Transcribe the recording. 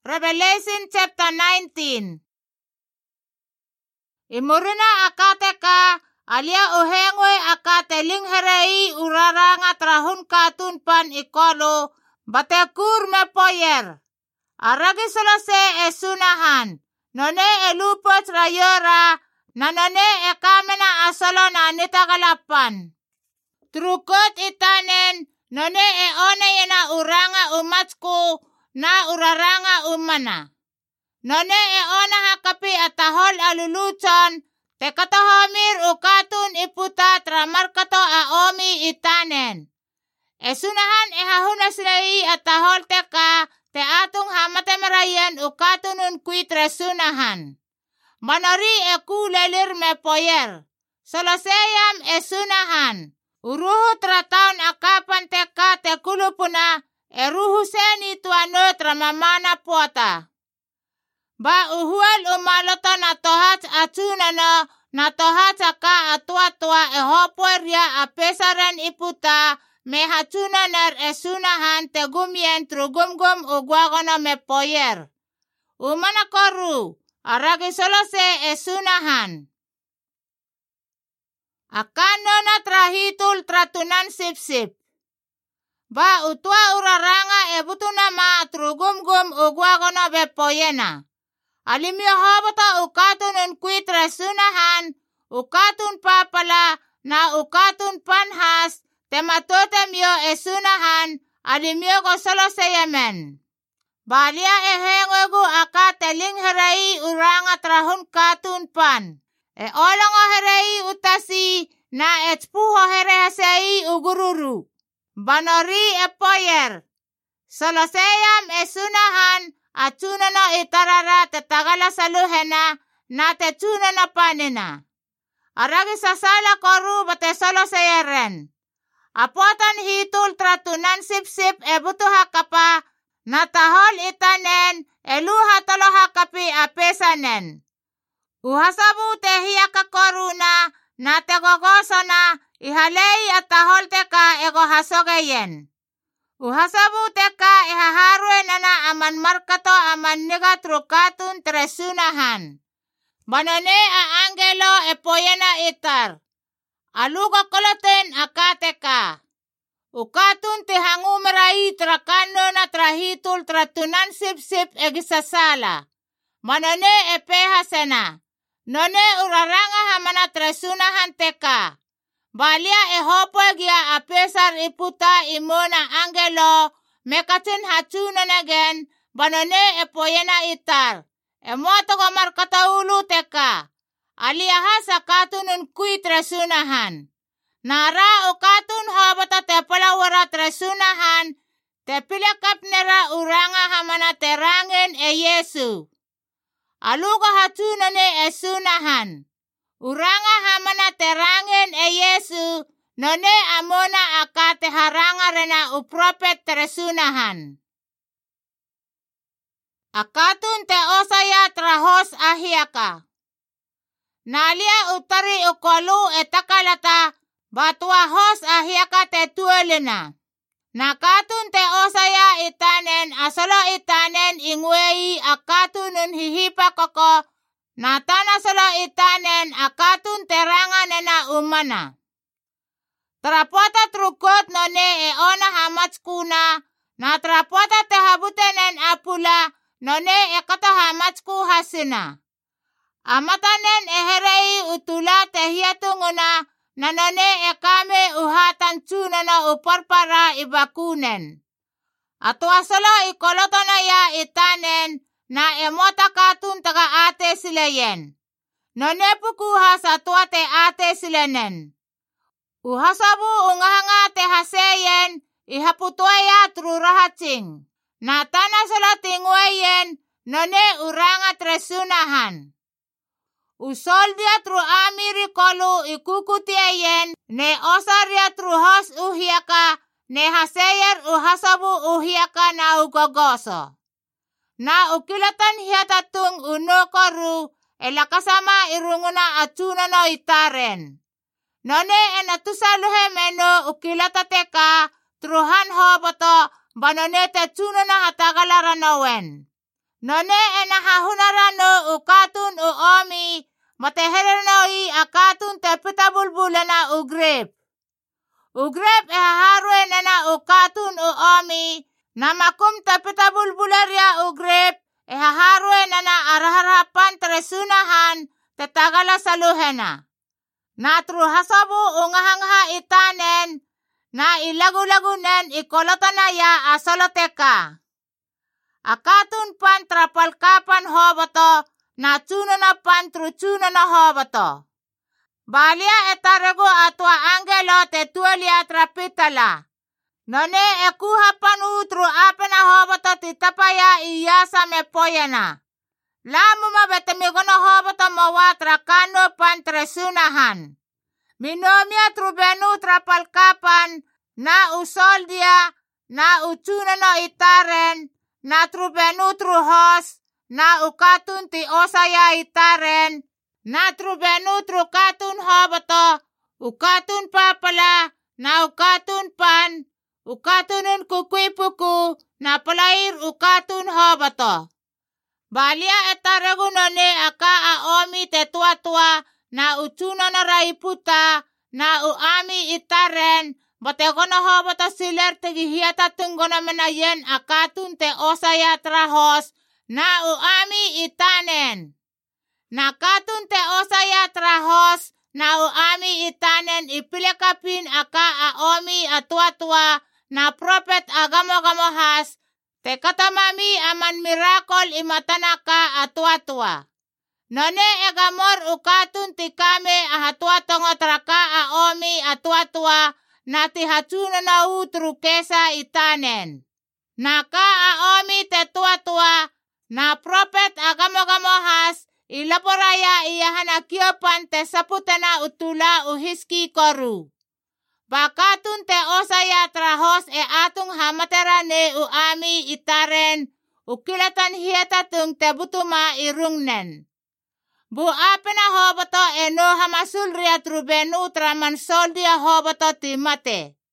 Revelation chapter 19. Imurina akateka alia uhengwe akate lingherei uraranga trahun katun pan ikolo batekur me poyer. Aragi solose esunahan. None elupot rayora na none ekamena asolo na nitagalapan. Trukot itanen none one yena uranga umatsku na uraranga umana. None ona hakapi atahol aluluchon te katohomir ukatun iputa tramarkato aomi itanen. Esunahan ehahunas rei atahol teka te atung hamatemerayen ukatunun kuit resunahan. Manori ekulelir me poyer. Soloseyam esunahan. Uruhu trataun akapan teka te kulupuna eruhu seni tuano tramamana puata. Ba uhual umaloto na tohat atsunano na tohat aka atua ehoporia apesaren iputa me hatsunaner esunahan te gumien trugumgum ugwagono me poyer. Umana koru aragi solose esunahan. Akano na trahitul tratunan sip-sip. Ba utua uraranga ebutuna ma trugumgum ugwagono be poyena. Alimio hobota ukatunun kuit resunahan, ukatun papala na ukatun panhas, tematotemio esunahan, alimio gosolo seyemen. Balia ehengwegu akate lingherei uranga trahun katun pan. E olongo herei utasi na etpuho herehasei ugururu. Banori e poyer. Soloseyam esunahan atsunono itarara tetagala saluhena na tetsunono panina. Aragi sasala koru bate soloseyeren. Apotan hitul tratunan sip-sip ebutuha kapa na tahol itanen eluha taloha kapi apesanen. Uhasabu tehiyaka koruna na tegogosona ihalei atahol teka ego hasogeyen. Uhasabu teka ihaharwe nana aman markato aman niga trukatun tresunahan. Banane a angelo epoyena itar. Aluga koloten akateka. Ukatun tihangumerai trakano na trahitul tratunan sip-sip egisasala. Manone epehasena. None uraranga hamana tresunahan teka. Balia ehopo gia apesar iputa imona angelo mekatin hatsunagen banone epoyena itar. Emoto gomar kataulu teka. Aliahas akatunun kuit tresunahan. Nara ukatun hobata tepalawara tresunahan tepilakap nera uranga hamana terangen e Yesu. Aluga hatsunane esunahan. Uranga hamana terangen e Yesu none amona akate haranga rena upropet tresunahan. Akatun te osaya trahos ahiaka. Nalia utari ukolu etakalata batua hos ahiaka te tuelena. Nakatun te osaya itanen asolo itanen ingwei akatunun hihipa koko. Natana solo itanen akatun teranga nena umana. Trapota trukot none e ona hamatskuna. Na trapota tehabutenen apula none e kata hamatsku hasina. Amatanen eherei utula tehiatunguna na none e kame uhatan tsunana uparpara ibakunen. Atua solo ikolotona ya itanen. Na emota katun taga ate sileyen. None pukuhas atua te ate silenen. Uhasabu ungahanga te haseyen. Ihaputuaya trurahatsing. Na tana sala tingweyen. None uranga tresunahan. Usoldia tru amiri kolu ikukutieyen. Ne osaria truhos uhiaka. Ne haseyer uhasabu uhiaka na ugogoso. Na ukilatan hiatatung unokoru elakasama irunguna atsunano itaren. None enatusaluhe meno ukilatateka truhan hoboto banone te tsunana hatagalaranowen. None e nahahunara no u katun u omi, matehereno i a katun te pitabulbulena u grep. U grep e haharue nena u katun u omi, na makum te pitabulbuleria u grep, e haharue nena araharapan teresunahan te tagala saluhena. Na tru hasabu u ngahangaha itanen, na ilagu-lagunen i kolotana ya asoloteka. A katun pan trapalkapan hoboto, na tsunono pan tru tsunono hoboto. Balia etaregu atua angelo te tuolia trapitala. None e kuhapan utru apena hoboto ti tapaya iyasa me poyana. Lamuma betemigono hoboto mawatra kano pan tresunahan. Minomia trubenu trapalkapan na usoldia na utunono itaren na trubenu truhos na ukatun ti osaya itaren na trubenu trukatun hoboto ukatun papala na ukatun pan ukatunun kukwipuku na palair ukatun hoboto. Balia etaregu none aka a omi te tua na utunono raiputa na uami itaren bategono hoboto siler tegihiata tungono menayen akatun te osaya trahos na uami itanen. Na katun te osaya trahos na uami itanen ipilekapin aka a omi atua na propet agamo-gamohas te katamami aman mirakol imatanaka atua. None egamor ukatun ti kame ahatua tongo traka a omi atua na ti hatsuno na utru kesa itanen. Na ka a omi te tua na propet agamo-gamohas ilaporaya iyahana kiopan te saputena utula uhiski koru. Bakatun te osaya trahos e atung hamatera ne uami itaren ukilatan hiatatung te butuma irungnen. Bu apena hoboto e no hamasul ria trubenu traman soldia hoboto ti mate.